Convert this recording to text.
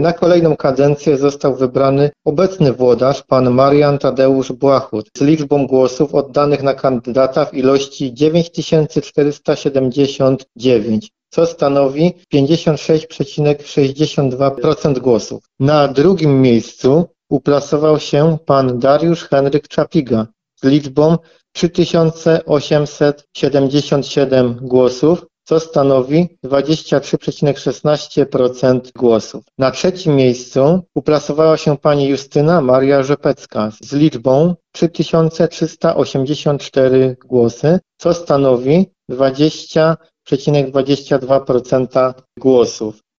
Na kolejną kadencję został wybrany obecny włodarz, pan Marian Tadeusz Błachut, z liczbą głosów oddanych na kandydata w ilości 9479, co stanowi 56,62% głosów. Na drugim miejscu uplasował się pan Dariusz Henryk Czapiga z liczbą 3877 głosów, co stanowi 23,16% głosów. Na trzecim miejscu uplasowała się pani Justyna Maria Rzepecka z liczbą 3384 głosy, co stanowi 20,22% głosów.